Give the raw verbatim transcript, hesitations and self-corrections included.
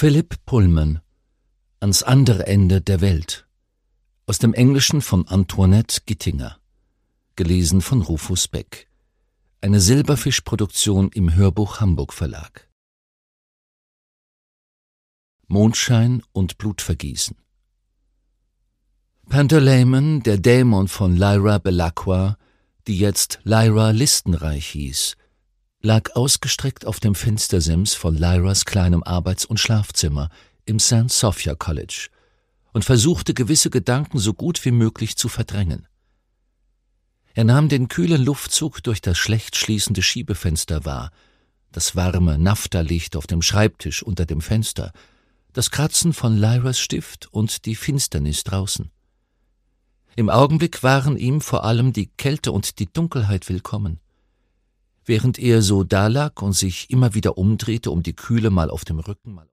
Philip Pullman, Ans andere Ende der Welt. Aus dem Englischen von Antoinette Gittinger. Gelesen von Rufus Beck. Eine Silberfisch-Produktion im Hörbuch Hamburg Verlag. Mondschein und Blutvergießen. Pantaleimon, der Dämon von Lyra Belacqua, die jetzt Lyra Listenreich hieß, lag ausgestreckt auf dem Fenstersims von Lyras kleinem Arbeits- und Schlafzimmer im Saint Sophia College und versuchte, gewisse Gedanken so gut wie möglich zu verdrängen. Er nahm den kühlen Luftzug durch das schlecht schließende Schiebefenster wahr, das warme Naphthalicht auf dem Schreibtisch unter dem Fenster, das Kratzen von Lyras Stift und die Finsternis draußen. Im Augenblick waren ihm vor allem die Kälte und die Dunkelheit willkommen. Während er so dalag und sich immer wieder umdrehte, um die Kühle mal auf dem Rücken, mal